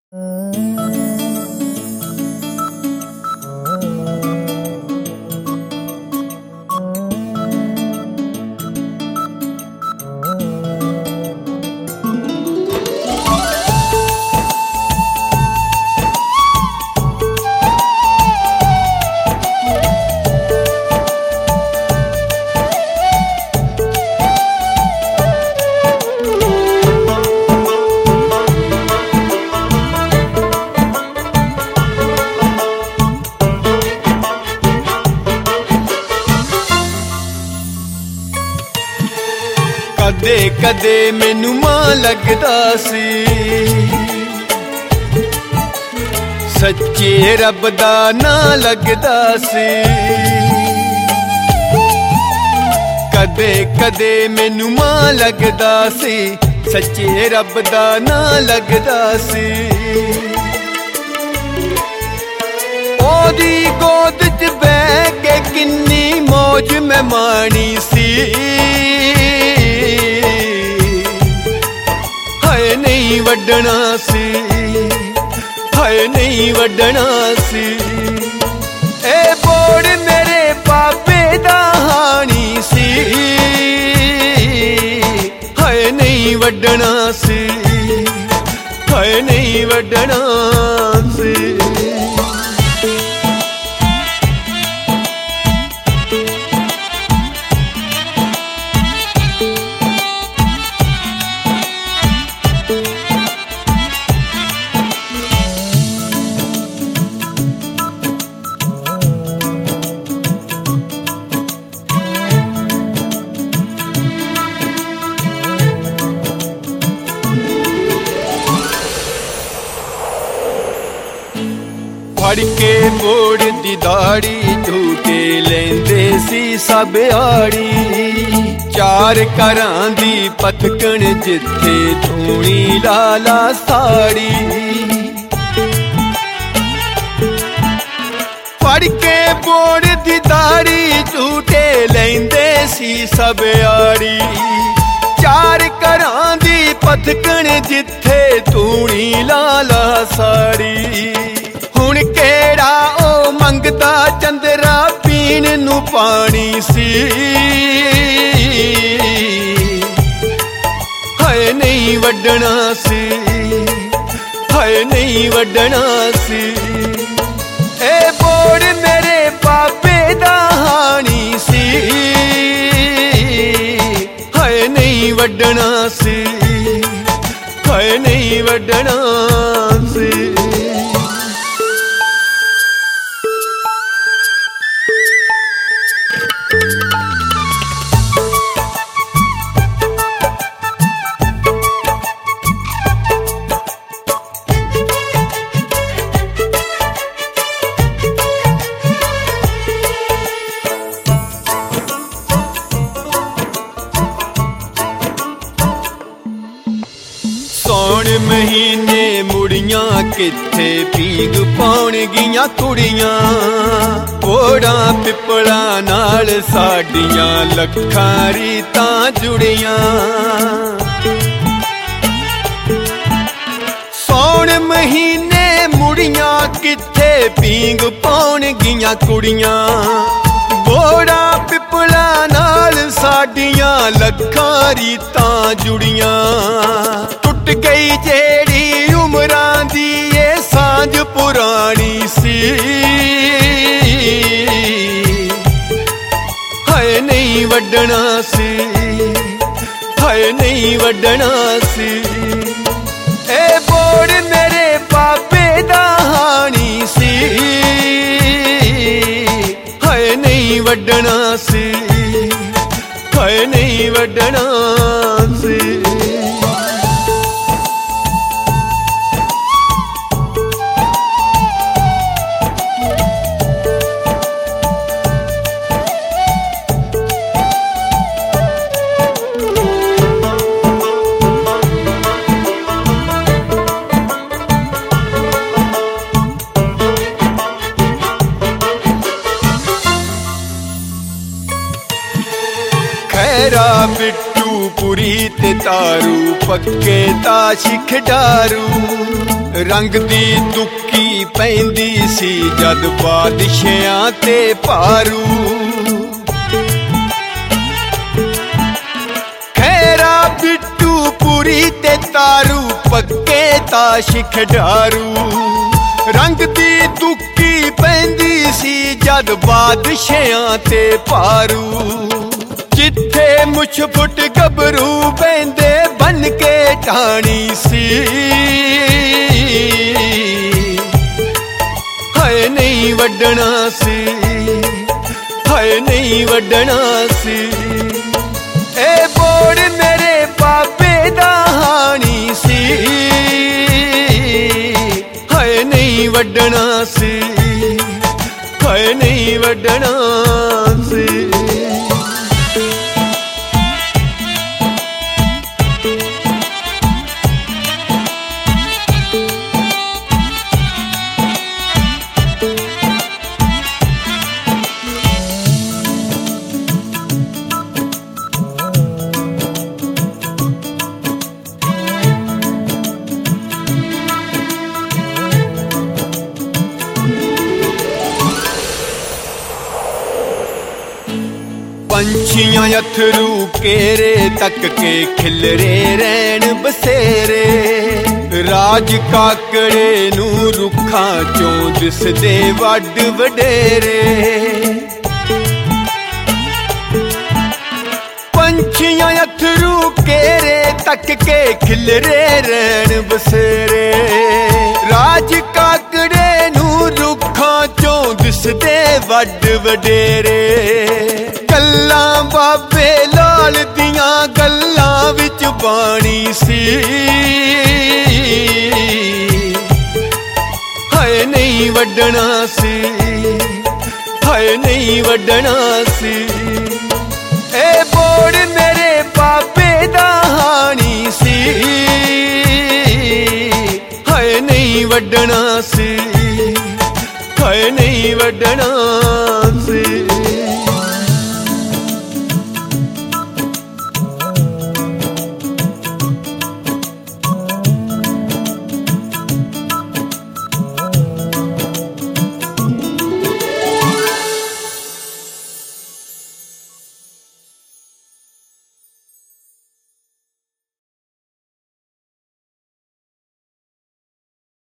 कदे कदे मैनू मां लगदा सी सच्चे रब दा नां लगदा सी। कदे कदे मैनू मां लगदा सी सच्चे रब दा नां लगदा सी। ओदी गोद च बैठ के किन्नी मौज मैं माणी सी। हाय नहीं वड्डना सी, हाय नहीं वड्डना सी। ए बोड़ मेरे पापे दा हानी सी। हाय नहीं वड्डना सी, हाय नहीं वड्डना सी। फड़ के बोड़ दी दाड़ी झूटे लेंदे सी सब आड़ी। चार घरां दी पथकण जिथे धूनी लाला साड़ी। फड़ के बोड़ दी दाड़ी झूटे लेंदे सी सब आड़ी। चार घरां दी पथकण जिथे धूनी लाला साड़ी। हुण केड़ा ओ मंगदा चंदरा पीण नू पानी सी। हाय नहीं वड्डना सी, हाय नहीं वड्डना सी। ए बोड़ मेरे पापे दा हानी सी। हाय नहीं वड्डना सी, हाय नहीं वड्डना सी। सौण महीने मुड़ियां किथे पीग पाउण गियां कुड़ियां। ओड़ा पिपला नाल साडियां लखां रीतां जुड़ियां। सौण महीने मुड़ियां किथे पीग पाउण गियां कुड़ियां। बोड़ा पिपला नाल साडियां लखां रीतां जुड़ियां। टुट गई जेड़ी उमरां दी ये सांझ पुरानी सी। हाय नहीं वड्डना सी, हाय नहीं वड्डना सी। ए बोड़ मेरे पापे दा हानी सी। हाय नहीं वड्डना सी, हाय नहीं वड्डना सी। खैरा बिट्टू पुरी ते तारू पक्के ताश खिडारू। रंग दी दुक्की पैंदी सी जद बादशाहां ते भारू। खैरा बिट्टू पुरी ते तारू पक्के ताश खिडारू। रंग दी दुक्की पैंदी सी जद बादशाहां ते भारू। जिथे मुछ फुट गबरू बहंदे बन के ठाणी सी। हाय नहीं वड्डना सी, हाय नहीं वड्डना सी। ए बोड़ मेरे बाबे दा हाणी सी। हाय नहीं वड्डना सी, हाय नहीं वड्डना सी। पंछियां अथरू केरे तक के खिलरे रैन बसेरे। राज काकड़े नू रुखां चों दिसदे वड वडेरे। पंछियां अथरू केरे तक के खिलरे रैन बसेरे। राज काकड़े नू रुखां चों दिसदे वड वडेरे। गल्लां बाबे लाल दियां गल्लां विच बाणी सी। हाय नहीं वड्डना सी, हाय नहीं वड्डना सी। ए बोड़ मेरे बाबे दा हाणी सी। हाय नहीं वड्डना सी, हाय नहीं वड्डना